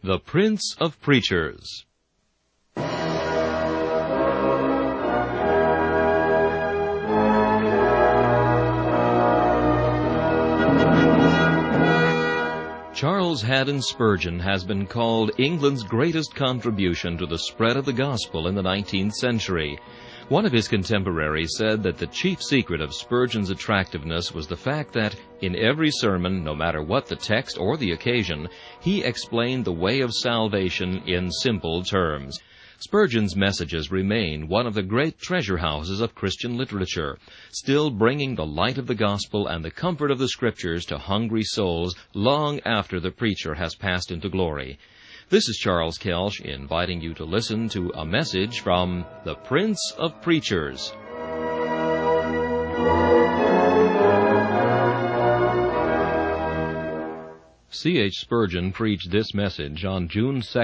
The Prince of Preachers. Charles Haddon Spurgeon has been called England's greatest contribution to the spread of the gospel in the 19th century. One of his contemporaries said that the chief secret of Spurgeon's attractiveness was the fact that, in every sermon, no matter what the text or the occasion, he explained the way of salvation in simple terms. Spurgeon's messages remain one of the great treasure houses of Christian literature, still bringing the light of the gospel and the comfort of the Scriptures to hungry souls long after the preacher has passed into glory. This is Charles Kelsch inviting you to listen to a message from the Prince of Preachers. C.H. Spurgeon preached this message on June 2,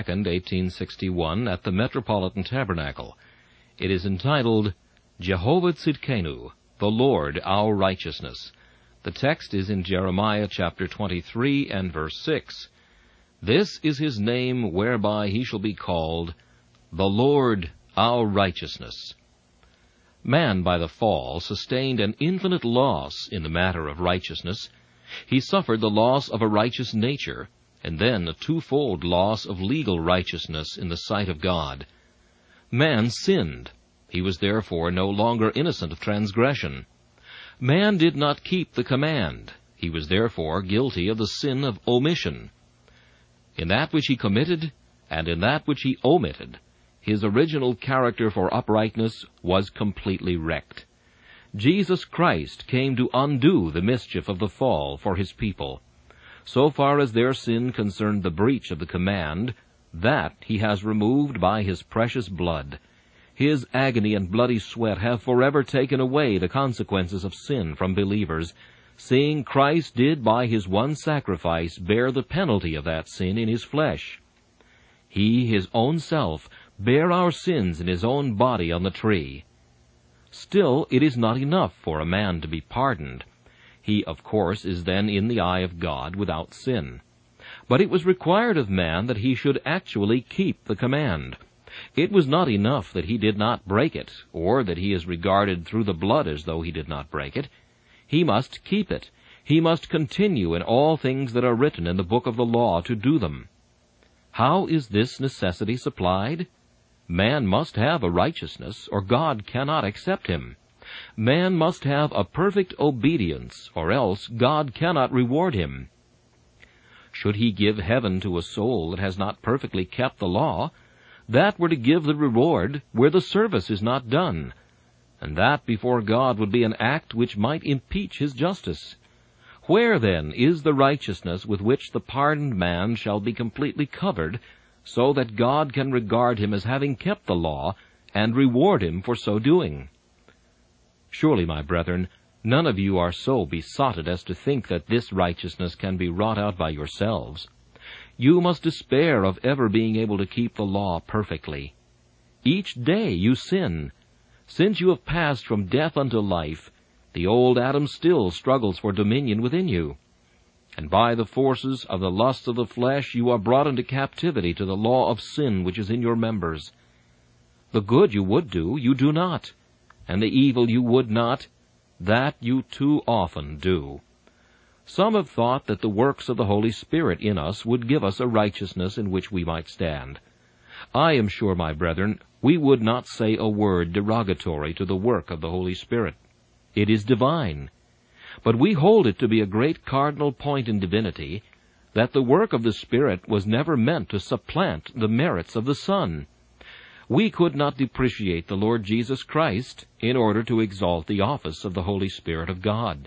1861, at the Metropolitan Tabernacle. It is entitled, Jehovah Tzidkenu, the Lord our Righteousness. The text is in Jeremiah chapter 23 and verse 6. This is his name whereby he shall be called, the Lord our Righteousness. Man, by the fall, sustained an infinite loss in the matter of righteousness. He suffered the loss of a righteous nature, and then a twofold loss of legal righteousness in the sight of God. Man sinned. He was therefore no longer innocent of transgression. Man did not keep the command. He was therefore guilty of the sin of omission. In that which he committed, and in that which he omitted, his original character for uprightness was completely wrecked. Jesus Christ came to undo the mischief of the fall for his people. So far as their sin concerned the breach of the command, that he has removed by his precious blood. His agony and bloody sweat have forever taken away the consequences of sin from believers, seeing Christ did by his one sacrifice bear the penalty of that sin in his flesh. He, his own self, bare our sins in his own body on the tree. Still, it is not enough for a man to be pardoned. He, of course, is then in the eye of God without sin. But it was required of man that he should actually keep the command. It was not enough that he did not break it, or that he is regarded through the blood as though he did not break it. He must keep it. He must continue in all things that are written in the book of the law to do them. How is this necessity supplied? Man must have a righteousness, or God cannot accept him. Man must have a perfect obedience, or else God cannot reward him. Should he give heaven to a soul that has not perfectly kept the law, that were to give the reward where the service is not done, and that before God would be an act which might impeach his justice. Where, then, is the righteousness with which the pardoned man shall be completely covered, so that God can regard him as having kept the law, and reward him for so doing? Surely, my brethren, none of you are so besotted as to think that this righteousness can be wrought out by yourselves. You must despair of ever being able to keep the law perfectly. Each day you sin. Since you have passed from death unto life, the old Adam still struggles for dominion within you. And by the forces of the lust of the flesh you are brought into captivity to the law of sin which is in your members. The good you would do, you do not, and the evil you would not, that you too often do. Some have thought that the works of the Holy Spirit in us would give us a righteousness in which we might stand. I am sure, my brethren, we would not say a word derogatory to the work of the Holy Spirit. It is divine. But we hold it to be a great cardinal point in divinity that the work of the Spirit was never meant to supplant the merits of the Son. We could not depreciate the Lord Jesus Christ in order to exalt the office of the Holy Spirit of God.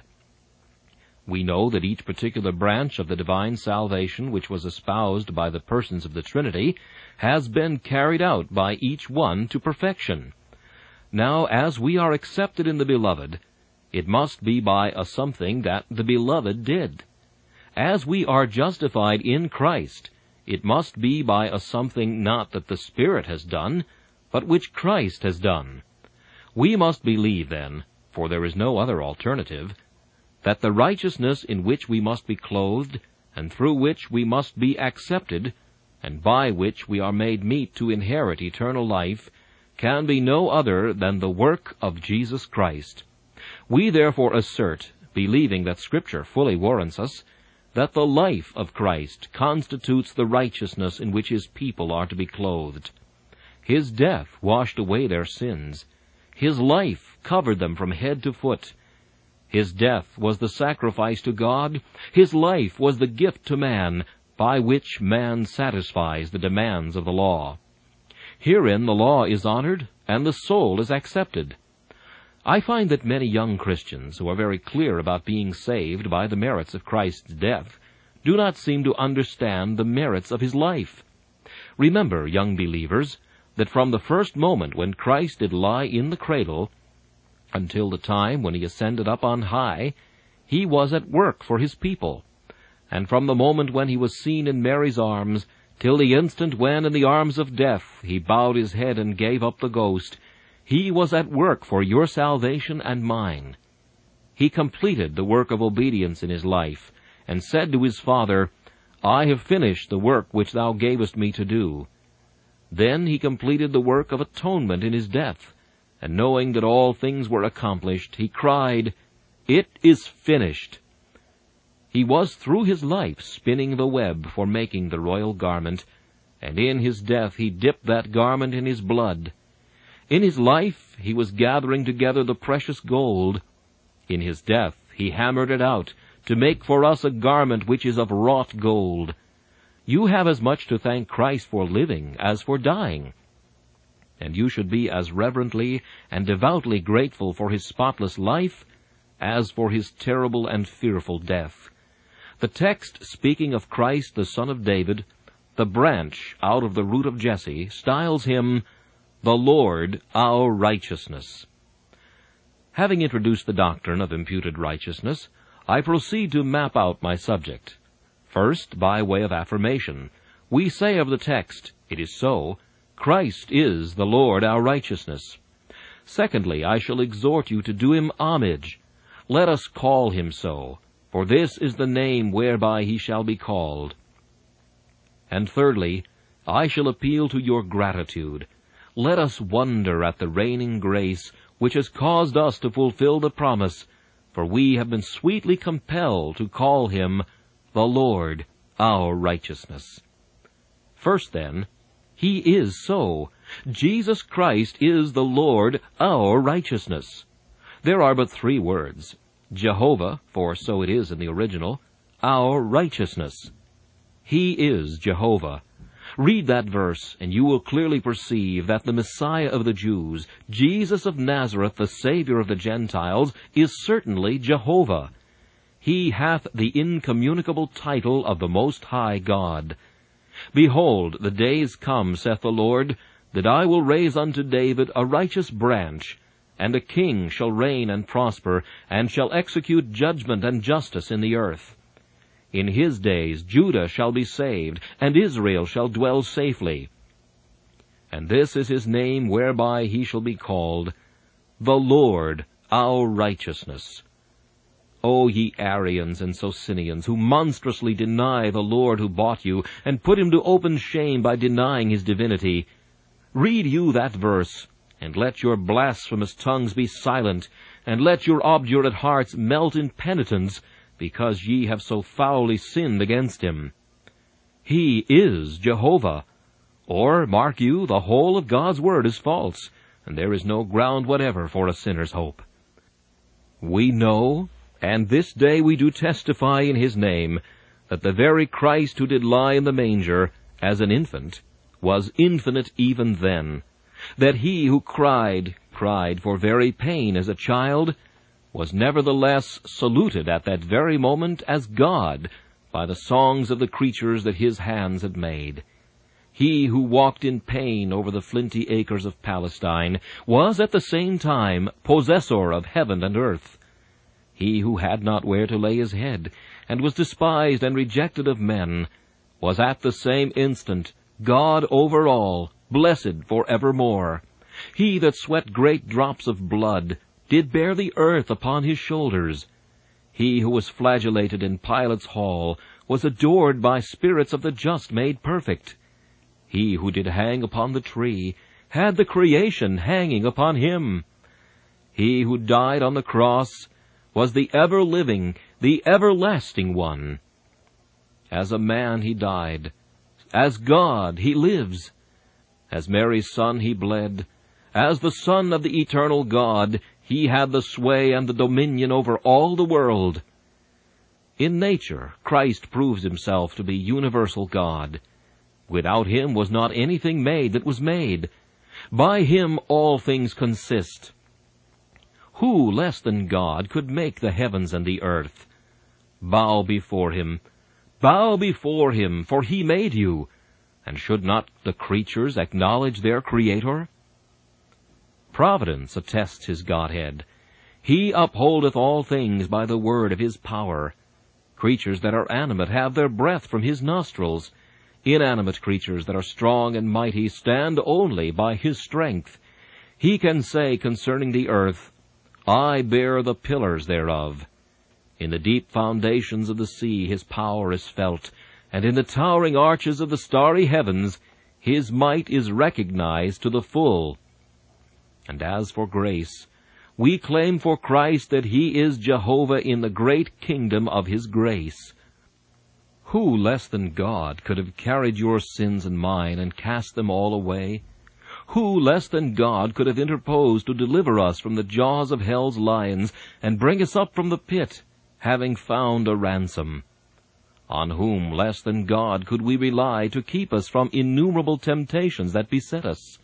We know that each particular branch of the divine salvation which was espoused by the persons of the Trinity has been carried out by each one to perfection. Now, as we are accepted in the Beloved, it must be by a something that the Beloved did. As we are justified in Christ, it must be by a something not that the Spirit has done, but which Christ has done. We must believe, then, for there is no other alternative, that the righteousness in which we must be clothed, and through which we must be accepted, and by which we are made meet to inherit eternal life, can be no other than the work of Jesus Christ. We therefore assert, believing that Scripture fully warrants us, that the life of Christ constitutes the righteousness in which his people are to be clothed. His death washed away their sins. His life covered them from head to foot. His death was the sacrifice to God. His life was the gift to man, by which man satisfies the demands of the law. Herein the law is honored, and the soul is accepted. I find that many young Christians, who are very clear about being saved by the merits of Christ's death, do not seem to understand the merits of his life. Remember, young believers, that from the first moment when Christ did lie in the cradle, until the time when he ascended up on high, he was at work for his people. And from the moment when he was seen in Mary's arms, till the instant when in the arms of death he bowed his head and gave up the ghost, he was at work for your salvation and mine. He completed the work of obedience in his life, and said to his Father, I have finished the work which thou gavest me to do. Then he completed the work of atonement in his death, and knowing that all things were accomplished, he cried, It is finished. He was through his life spinning the web for making the royal garment, and in his death he dipped that garment in his blood. In his life he was gathering together the precious gold. In his death he hammered it out, to make for us a garment which is of wrought gold. You have as much to thank Christ for living as for dying, and you should be as reverently and devoutly grateful for his spotless life as for his terrible and fearful death. The text speaking of Christ the Son of David, the branch out of the root of Jesse, styles him the Lord our righteousness. Having introduced the doctrine of imputed righteousness, I proceed to map out my subject. First, by way of affirmation, we say of the text, it is so, Christ is the Lord our righteousness. Secondly, I shall exhort you to do him homage. Let us call him so, for this is the name whereby he shall be called. And thirdly, I shall appeal to your gratitude. Let us wonder at the reigning grace which has caused us to fulfill the promise, for we have been sweetly compelled to call him the Lord our righteousness. First then, he is so. Jesus Christ is the Lord our righteousness. There are but three words: Jehovah, for so it is in the original, our righteousness. He is Jehovah. Read that verse, and you will clearly perceive that the Messiah of the Jews, Jesus of Nazareth, the Savior of the Gentiles, is certainly Jehovah. He hath the incommunicable title of the Most High God. Behold, the days come, saith the Lord, that I will raise unto David a righteous branch, and a king shall reign and prosper, and shall execute judgment and justice in the earth. In his days Judah shall be saved, and Israel shall dwell safely. And this is his name whereby he shall be called, the Lord our righteousness. O ye Arians and Socinians, who monstrously deny the Lord who bought you, and put him to open shame by denying his divinity, read you that verse, and let your blasphemous tongues be silent, and let your obdurate hearts melt in penitence, because ye have so foully sinned against him. He is Jehovah. Or, mark you, the whole of God's word is false, and there is no ground whatever for a sinner's hope. We know, and this day we do testify in his name, that the very Christ who did lie in the manger, as an infant, was infinite even then, that he who cried for very pain as a child, was nevertheless saluted at that very moment as God by the songs of the creatures that his hands had made. He who walked in pain over the flinty acres of Palestine was at the same time possessor of heaven and earth. He who had not where to lay his head, and was despised and rejected of men, was at the same instant God over all, blessed for evermore. He that sweat great drops of blood did bear the earth upon his shoulders. He who was flagellated in Pilate's hall was adored by spirits of the just made perfect. He who did hang upon the tree had the creation hanging upon him. He who died on the cross was the ever-living, the everlasting one. As a man he died. As God he lives. As Mary's son he bled. As the Son of the eternal God, he had the sway and the dominion over all the world. In nature, Christ proves himself to be universal God. Without him was not anything made that was made. By him all things consist. Who less than God could make the heavens and the earth? Bow before him, for he made you. And should not the creatures acknowledge their Creator? Providence attests his Godhead. He upholdeth all things by the word of his power. Creatures that are animate have their breath from his nostrils. Inanimate creatures that are strong and mighty stand only by his strength. He can say concerning the earth, I bear the pillars thereof. In the deep foundations of the sea his power is felt, and in the towering arches of the starry heavens his might is recognized to the full. And as for grace, we claim for Christ that he is Jehovah in the great kingdom of his grace. Who less than God could have carried your sins and mine and cast them all away? Who less than God could have interposed to deliver us from the jaws of hell's lions and bring us up from the pit, having found a ransom? On whom less than God could we rely to keep us from innumerable temptations that beset us?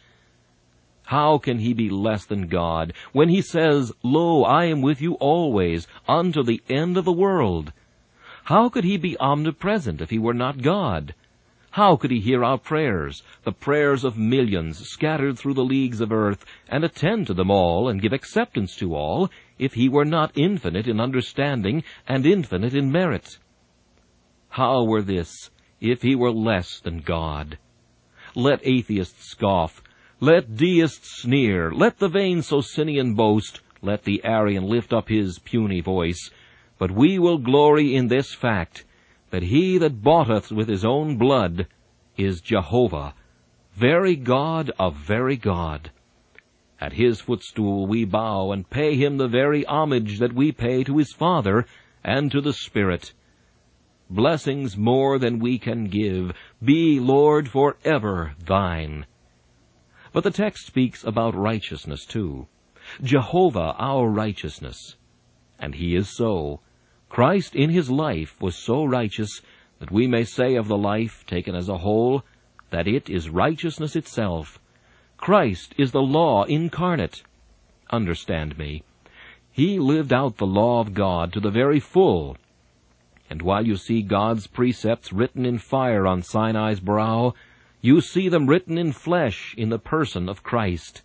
How can he be less than God when he says, Lo, I am with you always, unto the end of the world? How could he be omnipresent if he were not God? How could he hear our prayers, the prayers of millions scattered through the leagues of earth, and attend to them all and give acceptance to all, if he were not infinite in understanding and infinite in merit? How were this, if he were less than God? Let atheists scoff, let deists sneer, let the vain Socinian boast, let the Arian lift up his puny voice, but we will glory in this fact, that he that bought us with his own blood is Jehovah, very God of very God. At his footstool we bow and pay him the very homage that we pay to his Father and to the Spirit. Blessings more than we can give be, Lord, forever thine. But the text speaks about righteousness too. Jehovah our righteousness. And he is so. Christ in his life was so righteous that we may say of the life, taken as a whole, that it is righteousness itself. Christ is the law incarnate. Understand me. He lived out the law of God to the very full. And while you see God's precepts written in fire on Sinai's brow, you see them written in flesh in the person of Christ.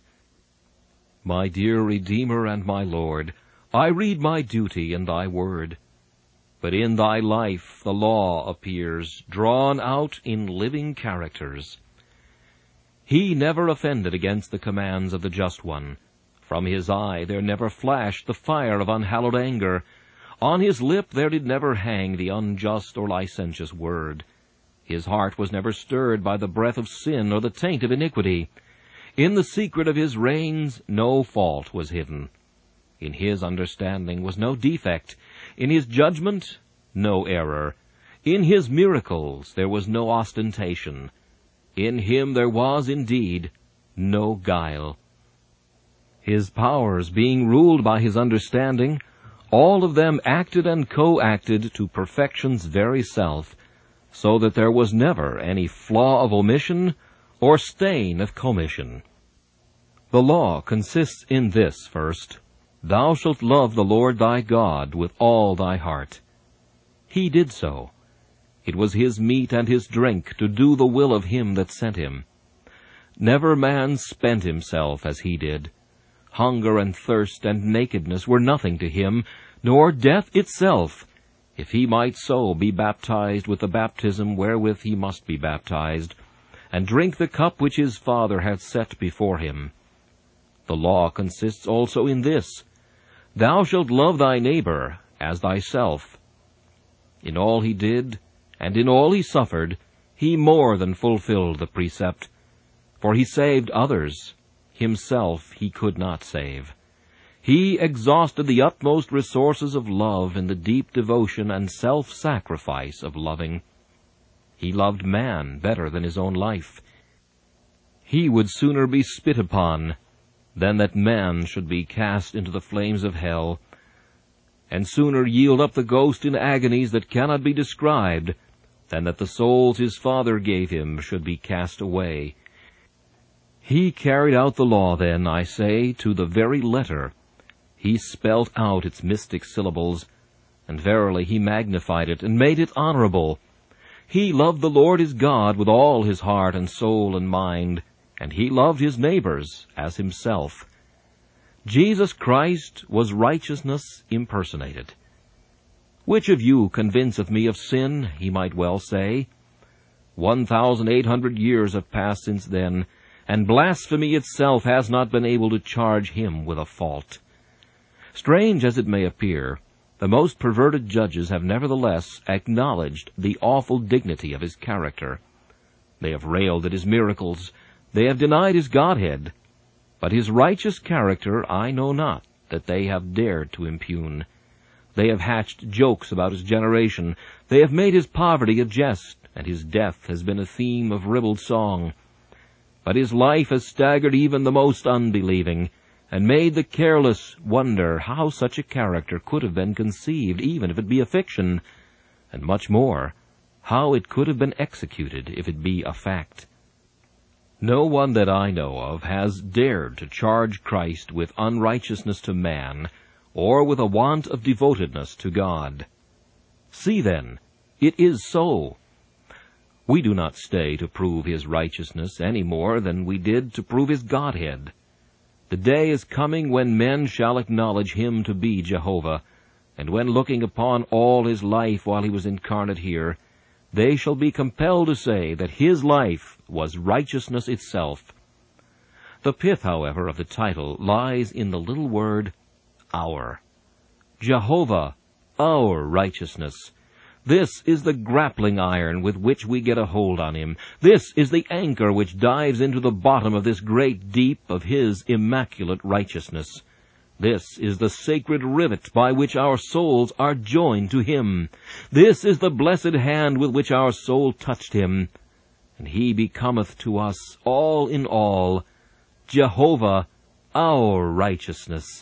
My dear Redeemer and my Lord, I read my duty in thy word. But in thy life the law appears, drawn out in living characters. He never offended against the commands of the Just One. From his eye there never flashed the fire of unhallowed anger. On his lip there did never hang the unjust or licentious word. His heart was never stirred by the breath of sin or the taint of iniquity. In the secret of his reigns no fault was hidden. In his understanding was no defect. In his judgment, no error. In his miracles there was no ostentation. In him there was, indeed, no guile. His powers being ruled by his understanding, all of them acted and co-acted to perfection's very self, so that there was never any flaw of omission or stain of commission. The law consists in this first: Thou shalt love the Lord thy God with all thy heart. He did so. It was his meat and his drink to do the will of him that sent him. Never man spent himself as he did. Hunger and thirst and nakedness were nothing to him, nor death itself, if he might so be baptized with the baptism wherewith he must be baptized, and drink the cup which his Father hath set before him. The law consists also in this: Thou shalt love thy neighbor as thyself. In all he did, and in all he suffered, he more than fulfilled the precept, for he saved others. Himself he could not save. He exhausted the utmost resources of love in the deep devotion and self-sacrifice of loving. He loved man better than his own life. He would sooner be spit upon than that man should be cast into the flames of hell, and sooner yield up the ghost in agonies that cannot be described than that the souls his Father gave him should be cast away. He carried out the law, then, I say, to the very letter. He spelt out its mystic syllables, and verily he magnified it and made it honorable. He loved the Lord his God with all his heart and soul and mind, and he loved his neighbors as himself. Jesus Christ was righteousness impersonated. Which of you convinceth me of sin, he might well say. 1,800 years have passed since then, and blasphemy itself has not been able to charge him with a fault. Strange as it may appear, the most perverted judges have nevertheless acknowledged the awful dignity of his character. They have railed at his miracles, they have denied his Godhead, but his righteous character I know not that they have dared to impugn. They have hatched jokes about his generation, they have made his poverty a jest, and his death has been a theme of ribald song. But his life has staggered even the most unbelieving, and made the careless wonder how such a character could have been conceived, even if it be a fiction, and much more, how it could have been executed if it be a fact. No one that I know of has dared to charge Christ with unrighteousness to man, or with a want of devotedness to God. See then, it is so. We do not stay to prove his righteousness any more than we did to prove his Godhead. The day is coming when men shall acknowledge him to be Jehovah, and when looking upon all his life while he was incarnate here, they shall be compelled to say that his life was righteousness itself. The pith, however, of the title lies in the little word, our. Jehovah, our righteousness. This is the grappling iron with which we get a hold on him. This is the anchor which dives into the bottom of this great deep of his immaculate righteousness. This is the sacred rivet by which our souls are joined to him. This is the blessed hand with which our soul touched him. And he becometh to us all in all, Jehovah, our righteousness.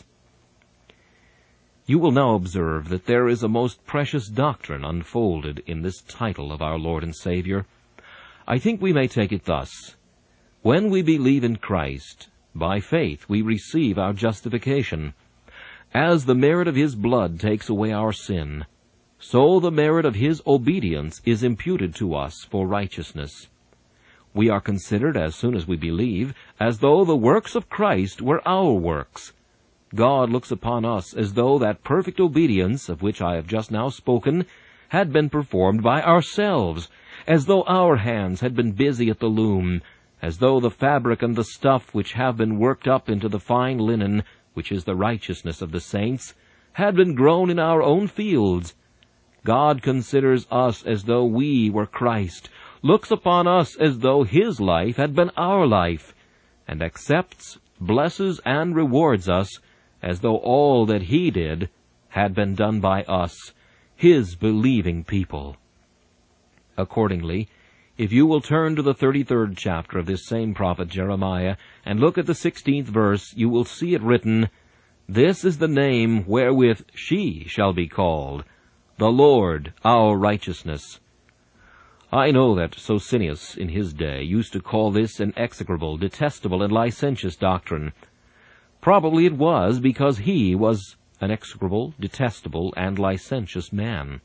You will now observe that there is a most precious doctrine unfolded in this title of our Lord and Savior. I think we may take it thus. When we believe in Christ, by faith we receive our justification. As the merit of his blood takes away our sin, so the merit of his obedience is imputed to us for righteousness. We are considered, as soon as we believe, as though the works of Christ were our works. God looks upon us as though that perfect obedience, of which I have just now spoken, had been performed by ourselves, as though our hands had been busy at the loom, as though the fabric and the stuff which have been worked up into the fine linen, which is the righteousness of the saints, had been grown in our own fields. God considers us as though we were Christ, looks upon us as though his life had been our life, and accepts, blesses, and rewards us as though all that he did had been done by us, his believing people. Accordingly, if you will turn to the 33rd chapter of this same prophet Jeremiah, and look at the 16th verse, you will see it written, "This is the name wherewith she shall be called, the Lord our righteousness." I know that Socinius in his day used to call this an execrable, detestable, and licentious doctrine. Probably it was because he was an execrable, detestable, and licentious man.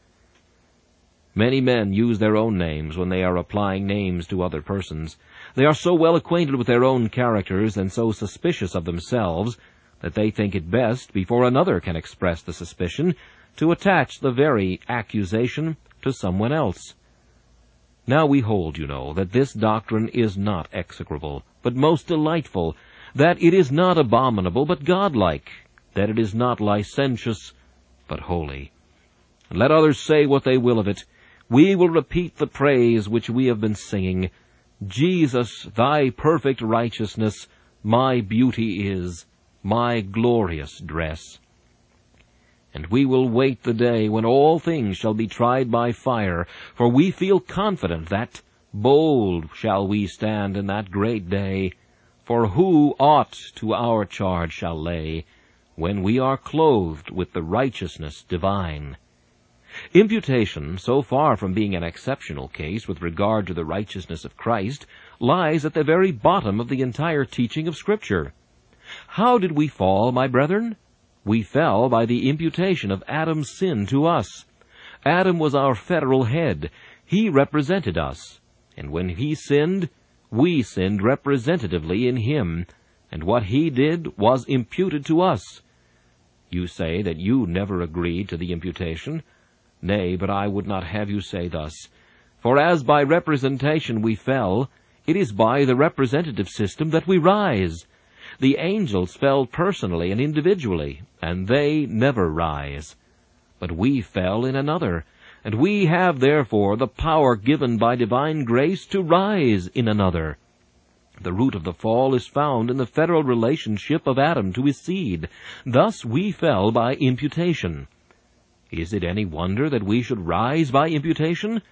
Many men use their own names when they are applying names to other persons. They are so well acquainted with their own characters and so suspicious of themselves that they think it best, before another can express the suspicion, to attach the very accusation to someone else. Now we hold, you know, that this doctrine is not execrable, but most delightful, that it is not abominable, but godlike, that it is not licentious, but holy. And let others say what they will of it, We will repeat the praise which we have been singing. Jesus, thy perfect righteousness, my beauty is, my glorious dress. And we will wait the day when all things shall be tried by fire, for we feel confident that bold shall we stand in that great day. For who aught to our charge shall lay, when we are clothed with the righteousness divine? Imputation, so far from being an exceptional case with regard to the righteousness of Christ, lies at the very bottom of the entire teaching of Scripture. How did we fall, my brethren? We fell by the imputation of Adam's sin to us. Adam was our federal head. He represented us. And when he sinned, we sinned representatively in him, and what he did was imputed to us. You say that you never agreed to the imputation. Nay, but I would not have you say thus. For as by representation we fell, it is by the representative system that we rise. The angels fell personally and individually, and they never rise. But we fell in another, and we have therefore the power given by divine grace to rise in another. The root of the fall is found in the federal relationship of Adam to his seed. Thus we fell by imputation. Is it any wonder that we should rise by imputation?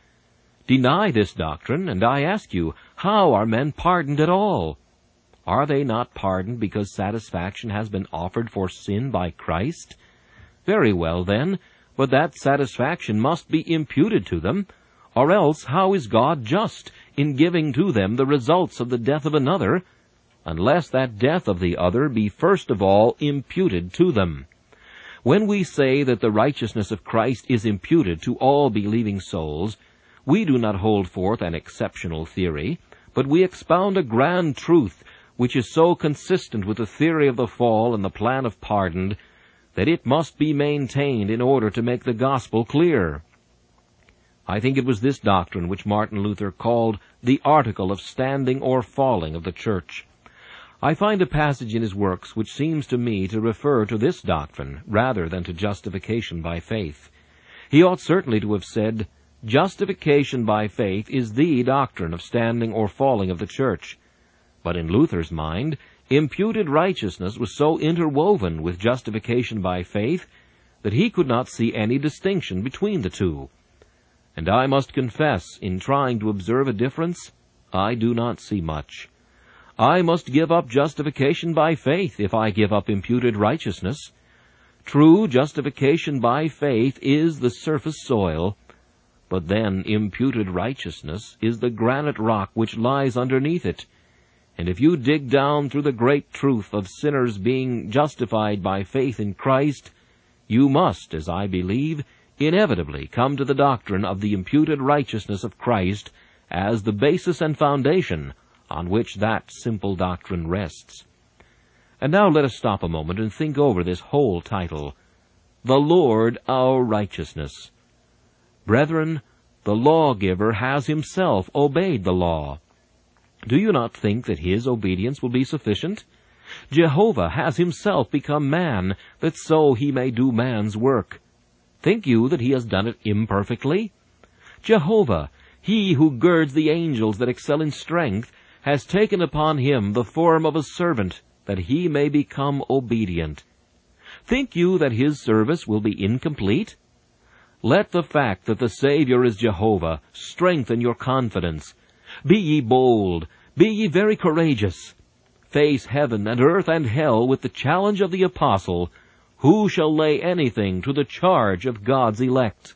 Deny this doctrine, and I ask you, how are men pardoned at all? Are they not pardoned because satisfaction has been offered for sin by Christ? Very well, then, but that satisfaction must be imputed to them, or else how is God just in giving to them the results of the death of another, unless that death of the other be first of all imputed to them? When we say that the righteousness of Christ is imputed to all believing souls, we do not hold forth an exceptional theory, but we expound a grand truth which is so consistent with the theory of the fall and the plan of pardon that it must be maintained in order to make the gospel clear. I think it was this doctrine which Martin Luther called the article of standing or falling of the church. I find a passage in his works which seems to me to refer to this doctrine rather than to justification by faith. He ought certainly to have said, "Justification by faith is the doctrine of standing or falling of the church." But in Luther's mind, imputed righteousness was so interwoven with justification by faith that he could not see any distinction between the two. And I must confess, in trying to observe a difference, I do not see much. I must give up justification by faith if I give up imputed righteousness. True justification by faith is the surface soil, but then imputed righteousness is the granite rock which lies underneath it. And if you dig down through the great truth of sinners being justified by faith in Christ, you must, as I believe, inevitably come to the doctrine of the imputed righteousness of Christ as the basis and foundation on which that simple doctrine rests. And now let us stop a moment and think over this whole title, The Lord Our Righteousness. Brethren, the lawgiver has himself obeyed the law. Do you not think that his obedience will be sufficient? Jehovah has himself become man, that so he may do man's work. Think you that he has done it imperfectly? Jehovah, he who girds the angels that excel in strength, has taken upon him the form of a servant, that he may become obedient. Think you that his service will be incomplete? Let the fact that the Savior is Jehovah strengthen your confidence. Be ye bold, be ye very courageous. Face heaven and earth and hell with the challenge of the apostle, who shall lay anything to the charge of God's elect?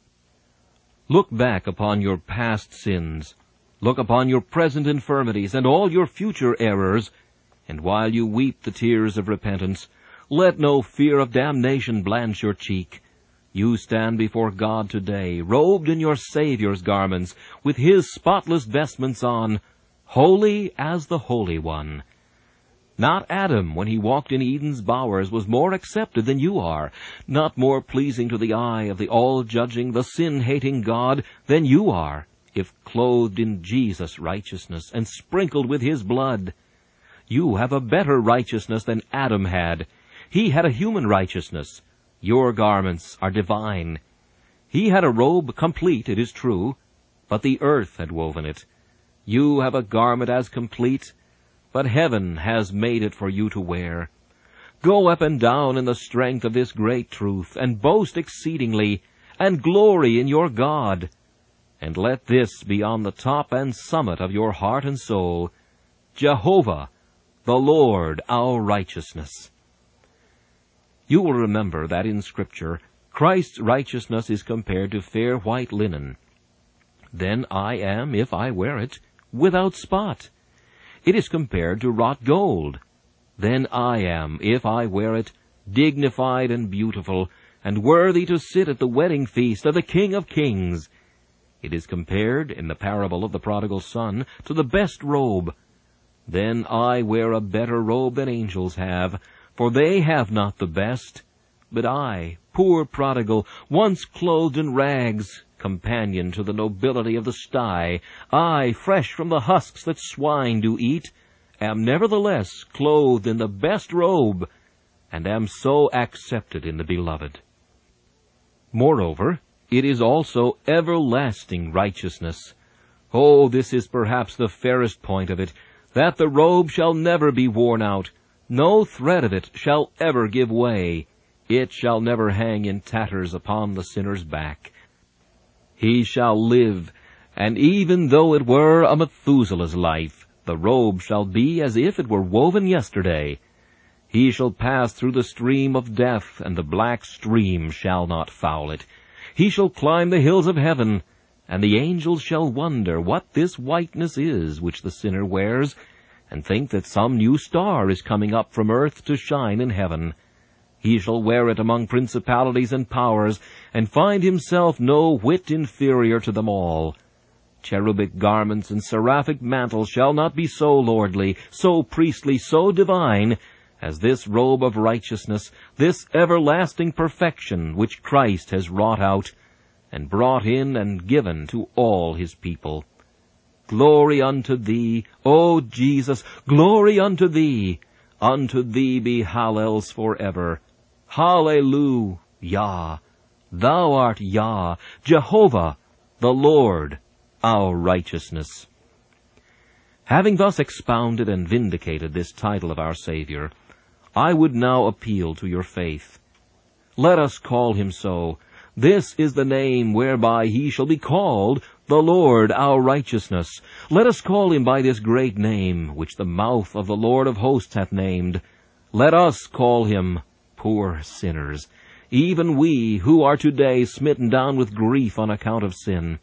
Look back upon your past sins. Look upon your present infirmities and all your future errors, and while you weep the tears of repentance, let no fear of damnation blanch your cheek. You stand before God today, robed in your Savior's garments, with his spotless vestments on, holy as the Holy One. Not Adam, when he walked in Eden's bowers, was more accepted than you are, not more pleasing to the eye of the all-judging, the sin-hating God than you are, if clothed in Jesus' righteousness and sprinkled with his blood. You have a better righteousness than Adam had. He had a human righteousness. Your garments are divine. He had a robe complete, it is true, but the earth had woven it. You have a garment as complete, but heaven has made it for you to wear. Go up and down in the strength of this great truth, and boast exceedingly, and glory in your God. And let this be on the top and summit of your heart and soul, Jehovah, the Lord, our righteousness. You will remember that in Scripture, Christ's righteousness is compared to fair white linen. Then I am, if I wear it, without spot. It is compared to wrought gold. Then I am, if I wear it, dignified and beautiful, and worthy to sit at the wedding feast of the King of Kings. It is compared, in the parable of the prodigal son, to the best robe. Then I wear a better robe than angels have, for they have not the best. But I, poor prodigal, once clothed in rags, companion to the nobility of the sty, I, fresh from the husks that swine do eat, am nevertheless clothed in the best robe, and am so accepted in the Beloved. Moreover, it is also everlasting righteousness. Oh, this is perhaps the fairest point of it, that the robe shall never be worn out, no thread of it shall ever give way, it shall never hang in tatters upon the sinner's back. He shall live, and even though it were a Methuselah's life, the robe shall be as if it were woven yesterday. He shall pass through the stream of death, and the black stream shall not foul it. He shall climb the hills of heaven, and the angels shall wonder what this whiteness is which the sinner wears, and think that some new star is coming up from earth to shine in heaven. He shall wear it among principalities and powers, and find himself no whit inferior to them all. Cherubic garments and seraphic mantles shall not be so lordly, so priestly, so divine, as this robe of righteousness, this everlasting perfection which Christ has wrought out, and brought in and given to all his people. Glory unto thee, O Jesus, glory unto thee. Unto thee be hallels forever. Hallelujah. Thou art Yah, Jehovah, the Lord, our righteousness. Having thus expounded and vindicated this title of our Savior, I would now appeal to your faith. Let us call him so. This is the name whereby he shall be called, the Lord our righteousness. Let us call him by this great name, which the mouth of the Lord of hosts hath named. Let us call him, poor sinners, even we who are today smitten down with grief on account of sin.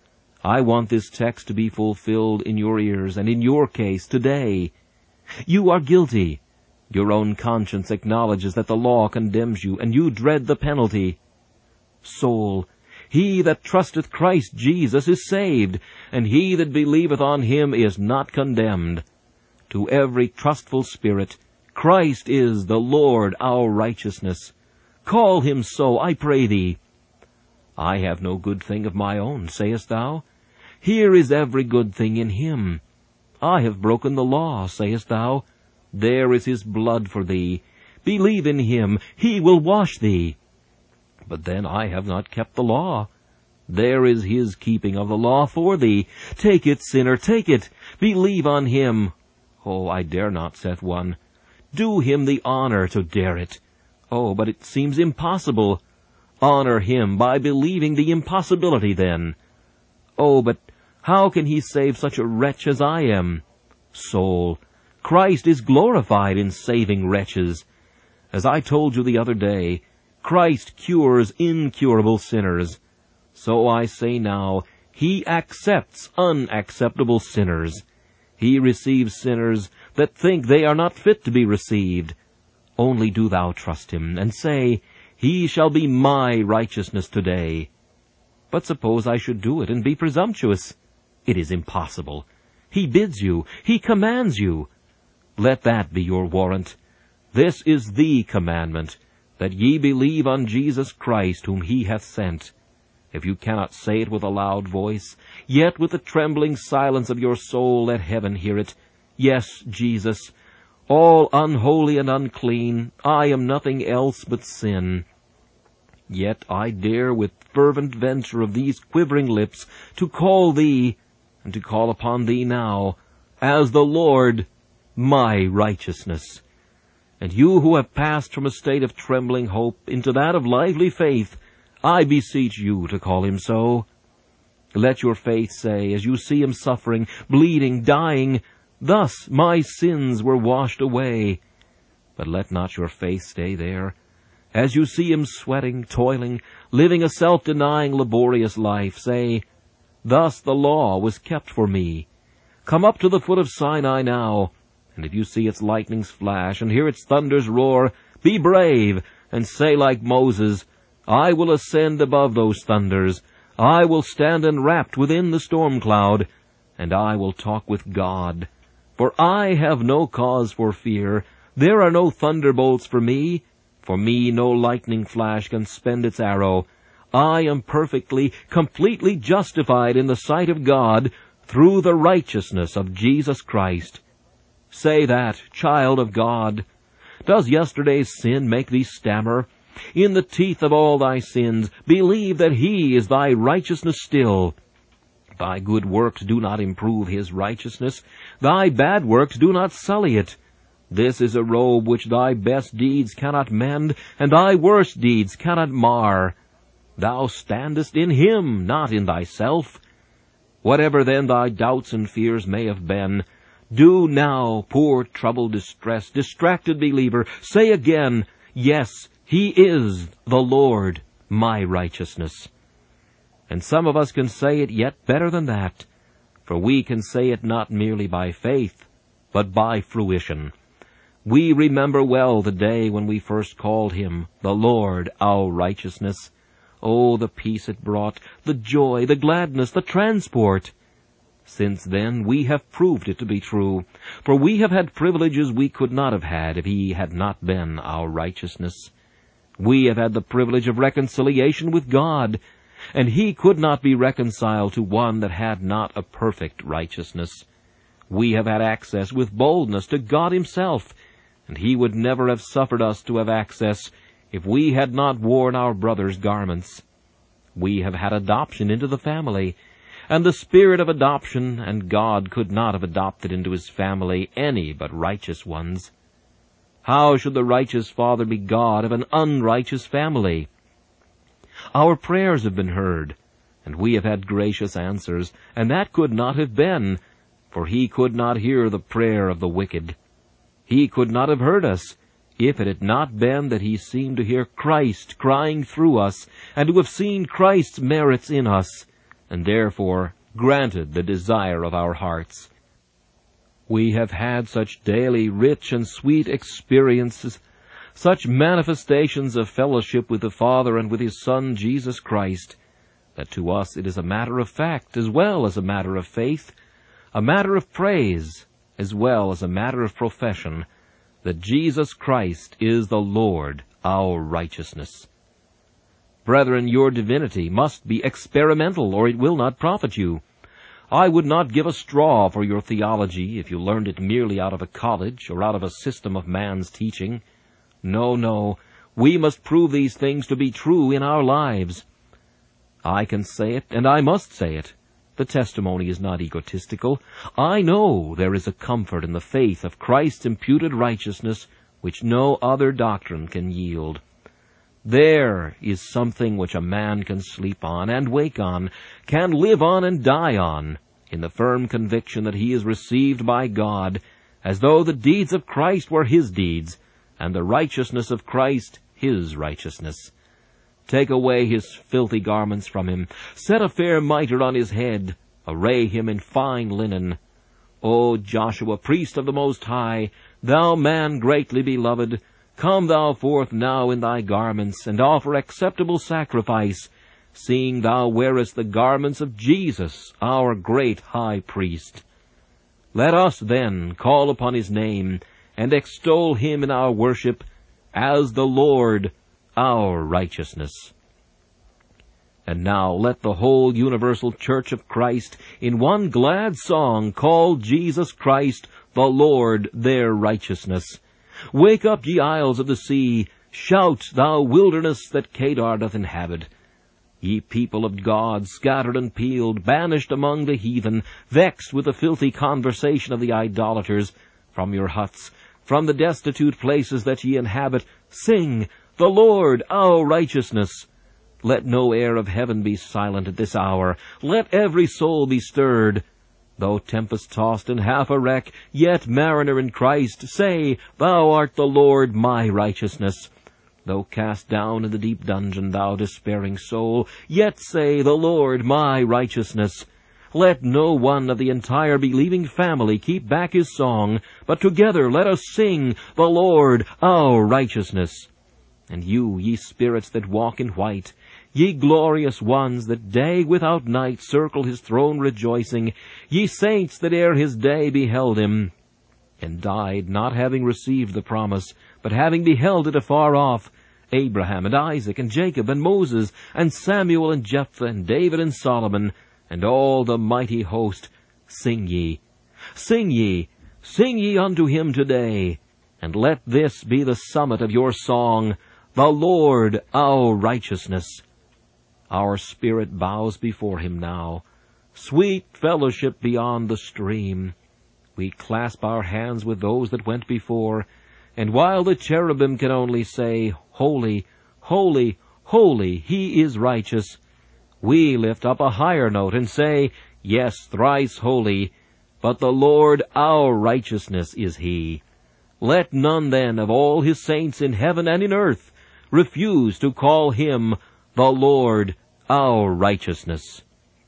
I want this text to be fulfilled in your ears and in your case today. You are guilty. Your own conscience acknowledges that the law condemns you, and you dread the penalty. Soul, he that trusteth Christ Jesus is saved, and he that believeth on him is not condemned. To every trustful spirit, Christ is the Lord our righteousness. Call him so, I pray thee. I have no good thing of my own, sayest thou? Here is every good thing in him. I have broken the law, sayest thou? There is his blood for thee. Believe in him, he will wash thee. But then I have not kept the law. There is his keeping of the law for thee. Take it, sinner, take it. Believe on him. Oh, I dare not, saith one. Do him the honor to dare it. Oh, but it seems impossible. Honor him by believing the impossibility then. Oh, but how can he save such a wretch as I am? Soul, Christ is glorified in saving wretches. As I told you the other day, Christ cures incurable sinners. So I say now, he accepts unacceptable sinners. He receives sinners that think they are not fit to be received. Only do thou trust him, and say, he shall be my righteousness today. But suppose I should do it and be presumptuous? It is impossible. He bids you, he commands you. Let that be your warrant. This is the commandment, that ye believe on Jesus Christ whom he hath sent. If you cannot say it with a loud voice, yet with the trembling silence of your soul let heaven hear it. Yes, Jesus, all unholy and unclean, I am nothing else but sin. Yet I dare with fervent venture of these quivering lips to call thee, and to call upon thee now, as the Lord, my righteousness. And you who have passed from a state of trembling hope into that of lively faith, I beseech you to call him so. Let your faith say, as you see him suffering, bleeding, dying, thus my sins were washed away. But let not your faith stay there. As you see him sweating, toiling, living a self-denying, laborious life, say, thus the law was kept for me. Come up to the foot of Sinai now, and if you see its lightnings flash and hear its thunders roar, be brave, and say like Moses, I will ascend above those thunders. I will stand enwrapped within the storm cloud, and I will talk with God. For I have no cause for fear. There are no thunderbolts for me. For me no lightning flash can spend its arrow. I am perfectly, completely justified in the sight of God through the righteousness of Jesus Christ. Say that, child of God. Does yesterday's sin make thee stammer? In the teeth of all thy sins, believe that he is thy righteousness still. Thy good works do not improve his righteousness. Thy bad works do not sully it. This is a robe which thy best deeds cannot mend, and thy worst deeds cannot mar. Thou standest in him, not in thyself. Whatever then thy doubts and fears may have been, do now, poor, troubled, distressed, distracted believer, say again, yes, he is the Lord, my righteousness. And some of us can say it yet better than that, for we can say it not merely by faith, but by fruition. We remember well the day when we first called him the Lord, our righteousness. Oh, the peace it brought, the joy, the gladness, the transport! Since then we have proved it to be true, for we have had privileges we could not have had if he had not been our righteousness. We have had the privilege of reconciliation with God, and he could not be reconciled to one that had not a perfect righteousness. We have had access with boldness to God himself, and he would never have suffered us to have access if we had not worn our brother's garments. We have had adoption into the family, and the spirit of adoption, and God could not have adopted into his family any but righteous ones. How should the righteous father be God of an unrighteous family? Our prayers have been heard, and we have had gracious answers, and that could not have been, for he could not hear the prayer of the wicked. He could not have heard us, if it had not been that he seemed to hear Christ crying through us, and to have seen Christ's merits in us, and therefore granted the desire of our hearts. We have had such daily rich and sweet experiences, such manifestations of fellowship with the Father and with his Son, Jesus Christ, that to us it is a matter of fact as well as a matter of faith, a matter of praise as well as a matter of profession, that Jesus Christ is the Lord, our righteousness. Brethren, your divinity must be experimental, or it will not profit you. I would not give a straw for your theology if you learned it merely out of a college or out of a system of man's teaching. No, no, we must prove these things to be true in our lives. I can say it, and I must say it. The testimony is not egotistical. I know there is a comfort in the faith of Christ's imputed righteousness which no other doctrine can yield. There is something which a man can sleep on and wake on, can live on and die on, in the firm conviction that he is received by God, as though the deeds of Christ were his deeds, and the righteousness of Christ his righteousness. Take away his filthy garments from him, set a fair mitre on his head, array him in fine linen. O Joshua, priest of the Most High, thou man greatly beloved, come thou forth now in thy garments, and offer acceptable sacrifice, seeing thou wearest the garments of Jesus, our great high priest. Let us then call upon his name, and extol him in our worship, as the Lord, our righteousness. And now let the whole universal church of Christ in one glad song call Jesus Christ the Lord their righteousness. Wake up, ye isles of the sea, shout, thou wilderness that Kedar doth inhabit. Ye people of God, scattered and peeled, banished among the heathen, vexed with the filthy conversation of the idolaters, from your huts, from the destitute places that ye inhabit, sing, the Lord our righteousness. Let no air of heaven be silent at this hour. Let every soul be stirred. Though tempest-tossed and half a wreck, yet mariner in Christ, say, Thou art the Lord my righteousness. Though cast down in the deep dungeon, thou despairing soul, yet say, The Lord my righteousness. Let no one of the entire believing family keep back his song, but together let us sing, The Lord our righteousness. And you, ye spirits that walk in white, ye glorious ones that day without night circle his throne rejoicing, ye saints that ere his day beheld him, and died, not having received the promise, but having beheld it afar off, Abraham and Isaac and Jacob and Moses and Samuel and Jephthah and David and Solomon and all the mighty host, sing ye, sing ye, sing ye unto him today, and let this be the summit of your song, the Lord our righteousness. Our spirit bows before him now, sweet fellowship beyond the stream. We clasp our hands with those that went before, and while the cherubim can only say, Holy, holy, holy, he is righteous, we lift up a higher note and say, Yes, thrice holy, but the Lord our righteousness is he. Let none then of all his saints in heaven and in earth refuse to call him the Lord our righteousness.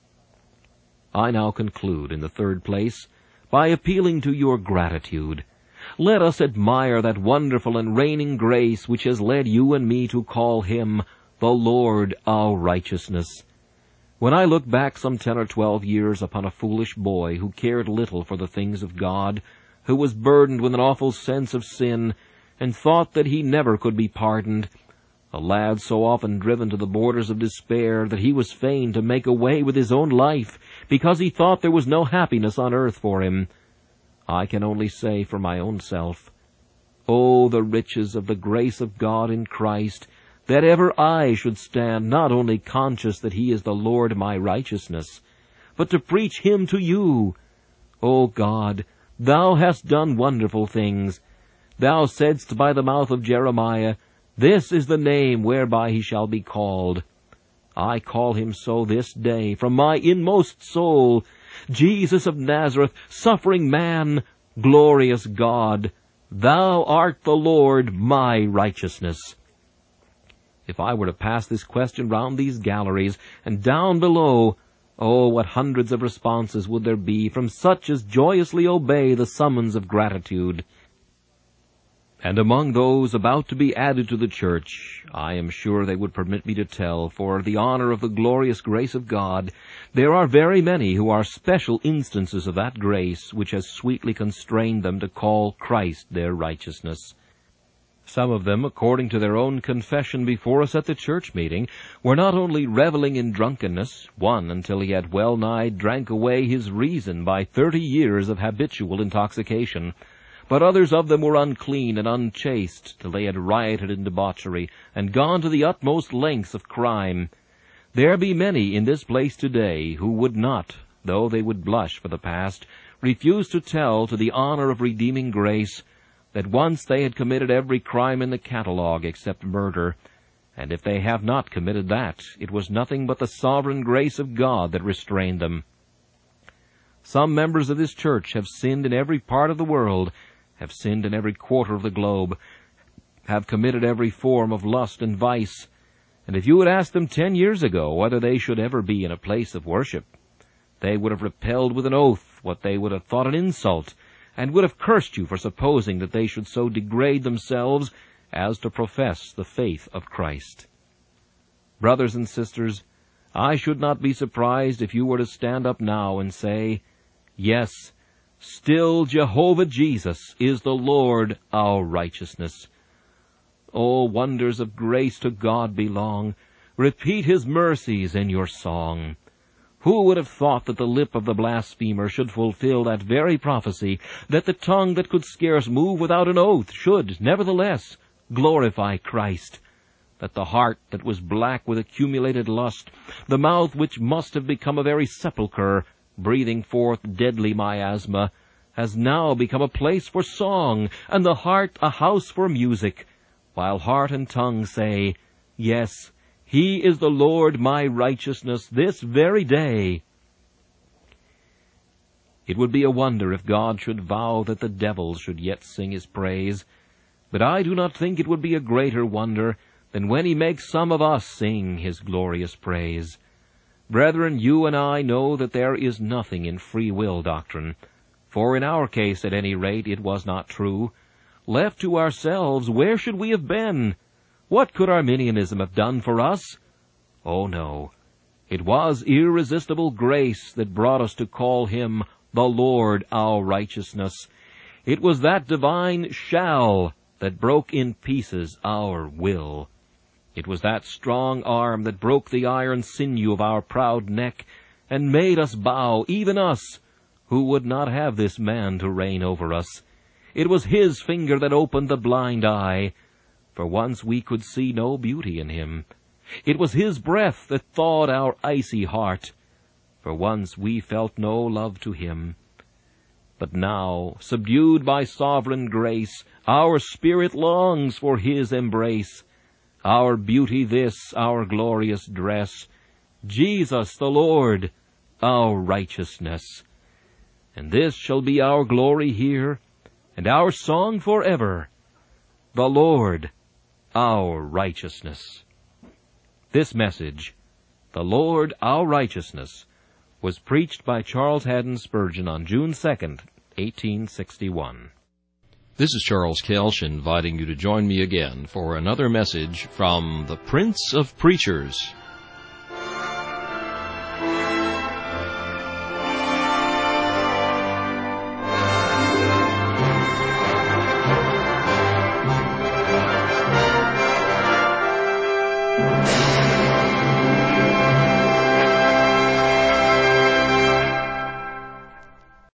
I now conclude, in the third place, by appealing to your gratitude. Let us admire that wonderful and reigning grace which has led you and me to call him the Lord our righteousness. When I look back some 10 or 12 years upon a foolish boy who cared little for the things of God, who was burdened with an awful sense of sin, and thought that he never could be pardoned, a lad so often driven to the borders of despair that he was fain to make away with his own life because he thought there was no happiness on earth for him, I can only say for my own self, Oh, the riches of the grace of God in Christ, that ever I should stand not only conscious that he is the Lord my righteousness, but to preach him to you. O God, thou hast done wonderful things. Thou saidst by the mouth of Jeremiah, This is the name whereby he shall be called. I call him so this day from my inmost soul, Jesus of Nazareth, suffering man, glorious God, thou art the Lord my righteousness. If I were to pass this question round these galleries, and down below, oh, what hundreds of responses would there be from such as joyously obey the summons of gratitude! And among those about to be added to the church, I am sure they would permit me to tell, for the honor of the glorious grace of God, there are very many who are special instances of that grace which has sweetly constrained them to call Christ their righteousness. Some of them, according to their own confession before us at the church meeting, were not only reveling in drunkenness, one until he had well nigh drank away his reason by 30 years of habitual intoxication, but others of them were unclean and unchaste till they had rioted in debauchery and gone to the utmost lengths of crime. There be many in this place today who would not, though they would blush for the past, refuse to tell to the honor of redeeming grace that once they had committed every crime in the catalogue except murder, and if they have not committed that, it was nothing but the sovereign grace of God that restrained them. Some members of this church have sinned in every part of the world, have sinned in every quarter of the globe, have committed every form of lust and vice, and if you had asked them 10 years ago whether they should ever be in a place of worship, they would have repelled with an oath what they would have thought an insult, and would have cursed you for supposing that they should so degrade themselves as to profess the faith of Christ. Brothers and sisters, I should not be surprised if you were to stand up now and say, Yes, still Jehovah Jesus is the Lord our righteousness. Oh, wonders of grace to God belong. Repeat his mercies in your song. Who would have thought that the lip of the blasphemer should fulfill that very prophecy, that the tongue that could scarce move without an oath should, nevertheless, glorify Christ? that the heart that was black with accumulated lust, the mouth which must have become a very sepulchre, breathing forth deadly miasma, has now become a place for song, and the heart a house for music, while heart and tongue say, Yes, He is the Lord my righteousness this very day. It would be a wonder if God should vow that the devils should yet sing His praise, but I do not think it would be a greater wonder than when He makes some of us sing His glorious praise. Brethren, you and I know that there is nothing in free will doctrine, for in our case, at any rate, it was not true. Left to ourselves, where should we have been? What could Arminianism have done for us? Oh, no. It was irresistible grace that brought us to call Him the Lord our righteousness. It was that divine shall that broke in pieces our will. It was that strong arm that broke the iron sinew of our proud neck and made us bow, even us, who would not have this man to reign over us. It was His finger that opened the blind eye, for once we could see no beauty in Him. It was His breath that thawed our icy heart, for once we felt no love to Him. But now, subdued by sovereign grace, our spirit longs for His embrace. Our beauty this, our glorious dress, Jesus the Lord, our righteousness. And this shall be our glory here, and our song forever, the Lord, our righteousness. This message, the Lord, our righteousness, was preached by Charles Haddon Spurgeon on June 2nd, 1861. This is Charles Kelsch inviting you to join me again for another message from the Prince of Preachers.